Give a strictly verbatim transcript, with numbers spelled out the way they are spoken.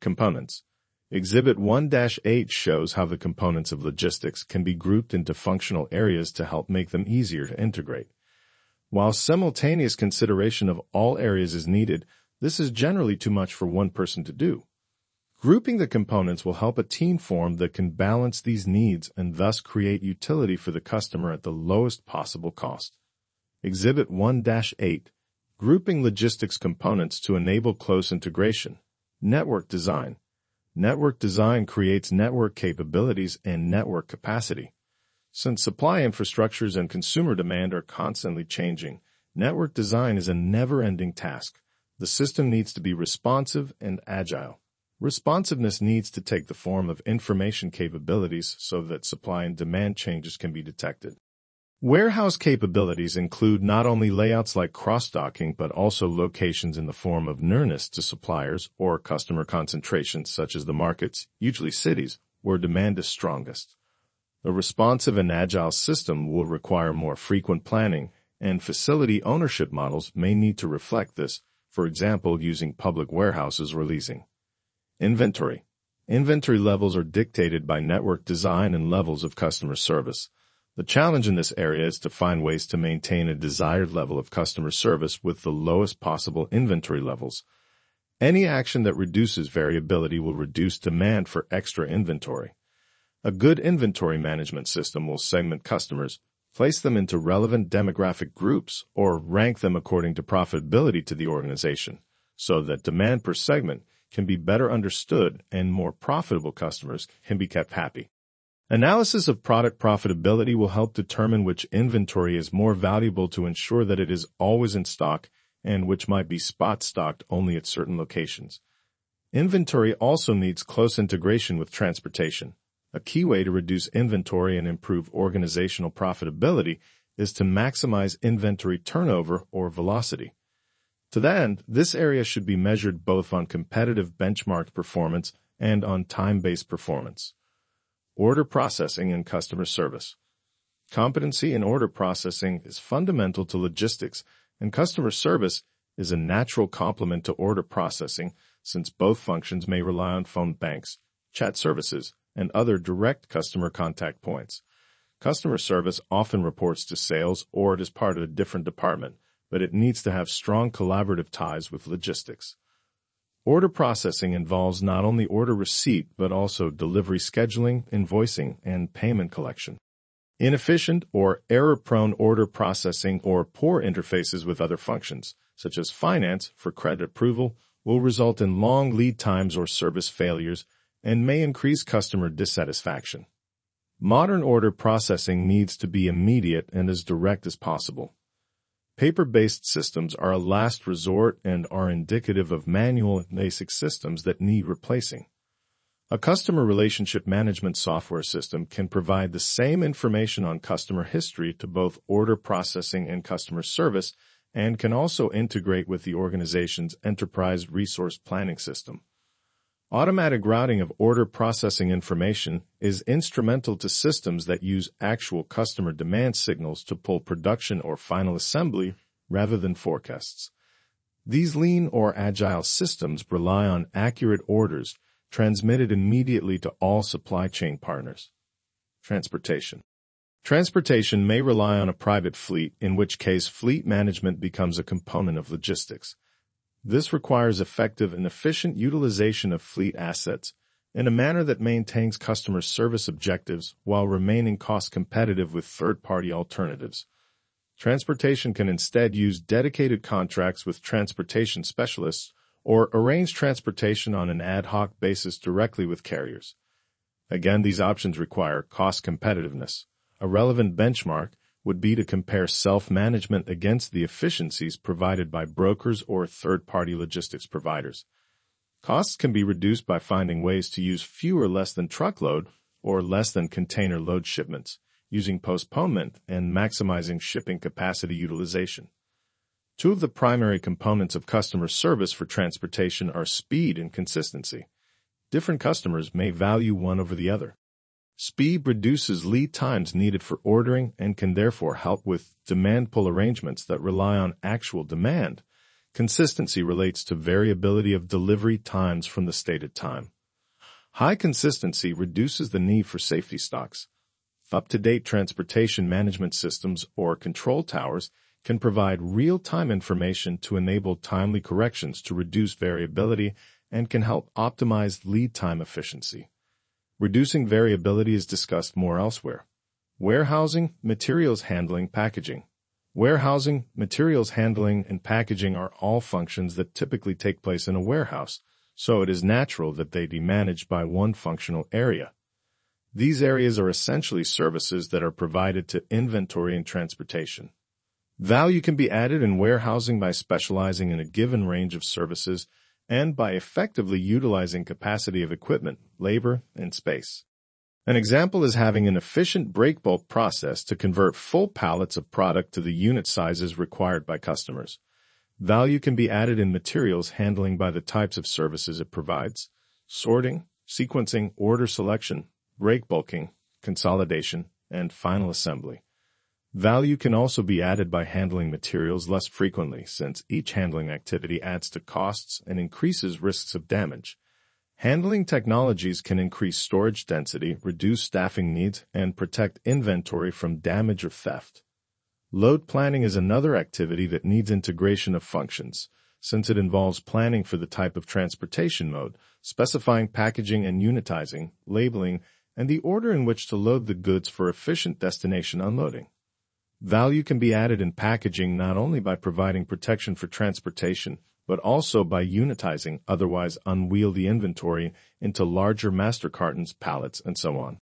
Components. Exhibit one dash eight shows how the components of logistics can be grouped into functional areas to help make them easier to integrate. While simultaneous consideration of all areas is needed, this is generally too much for one person to do. Grouping the components will help a team form that can balance these needs and thus create utility for the customer at the lowest possible cost. Exhibit one dash eight. Grouping logistics components to enable close integration. Network design. Network design creates network capabilities and network capacity. Since supply infrastructures and consumer demand are constantly changing, network design is a never-ending task. The system needs to be responsive and agile. Responsiveness needs to take the form of information capabilities so that supply and demand changes can be detected. Warehouse capabilities include not only layouts like cross-docking but also locations in the form of nearness to suppliers or customer concentrations such as the markets, usually cities, where demand is strongest. A responsive and agile system will require more frequent planning, and facility ownership models may need to reflect this, for example using public warehouses or leasing. Inventory. Inventory levels are dictated by network design and levels of customer service. The challenge in this area is to find ways to maintain a desired level of customer service with the lowest possible inventory levels. Any action that reduces variability will reduce demand for extra inventory. A good inventory management system will segment customers, place them into relevant demographic groups, or rank them according to profitability to the organization, so that demand per segment can be better understood and more profitable customers can be kept happy. Analysis of product profitability will help determine which inventory is more valuable to ensure that it is always in stock and which might be spot stocked only at certain locations. Inventory also needs close integration with transportation. A key way to reduce inventory and improve organizational profitability is to maximize inventory turnover or velocity. To that end, this area should be measured both on competitive benchmark performance and on time-based performance. Order processing and customer service. Competency in order processing is fundamental to logistics, and customer service is a natural complement to order processing since both functions may rely on phone banks, chat services, and other direct customer contact points. Customer service often reports to sales or it is part of a different department, but it needs to have strong collaborative ties with logistics. Order processing involves not only order receipt but also delivery scheduling, invoicing, and payment collection. Inefficient or error-prone order processing or poor interfaces with other functions, such as finance for credit approval, will result in long lead times or service failures and may increase customer dissatisfaction. Modern order processing needs to be immediate and as direct as possible. Paper-based systems are a last resort and are indicative of manual and basic systems that need replacing. A customer relationship management software system can provide the same information on customer history to both order processing and customer service and can also integrate with the organization's enterprise resource planning system. Automatic routing of order processing information is instrumental to systems that use actual customer demand signals to pull production or final assembly rather than forecasts. These lean or agile systems rely on accurate orders transmitted immediately to all supply chain partners. Transportation. Transportation may rely on a private fleet, in which case fleet management becomes a component of logistics. This requires effective and efficient utilization of fleet assets in a manner that maintains customer service objectives while remaining cost competitive with third-party alternatives. Transportation can instead use dedicated contracts with transportation specialists or arrange transportation on an ad hoc basis directly with carriers. Again, these options require cost competitiveness. A relevant benchmark would be to compare self-management against the efficiencies provided by brokers or third-party logistics providers. Costs can be reduced by finding ways to use fewer less than truckload or less than container load shipments, using postponement and maximizing shipping capacity utilization. Two of the primary components of customer service for transportation are speed and consistency. Different customers may value one over the other. Speed reduces lead times needed for ordering and can therefore help with demand pull arrangements that rely on actual demand. Consistency relates to variability of delivery times from the stated time. High consistency reduces the need for safety stocks. Up-to-date transportation management systems or control towers can provide real-time information to enable timely corrections to reduce variability and can help optimize lead time efficiency. Reducing variability is discussed more elsewhere. Warehousing, materials handling, packaging. Warehousing, materials handling, and packaging are all functions that typically take place in a warehouse, so it is natural that they be managed by one functional area. These areas are essentially services that are provided to inventory and transportation. Value can be added in warehousing by specializing in a given range of services and by effectively utilizing capacity of equipment, labor, and space. An example is having an efficient break bulk process to convert full pallets of product to the unit sizes required by customers. Value can be added in materials handling by the types of services it provides: sorting, sequencing, order selection, break bulking, consolidation, and final assembly. Value can also be added by handling materials less frequently, since each handling activity adds to costs and increases risks of damage. Handling technologies can increase storage density, reduce staffing needs, and protect inventory from damage or theft. Load planning is another activity that needs integration of functions, since it involves planning for the type of transportation mode, specifying packaging and unitizing, labeling, and the order in which to load the goods for efficient destination unloading. Value can be added in packaging not only by providing protection for transportation, but also by unitizing otherwise unwieldy inventory into larger master cartons, pallets, and so on.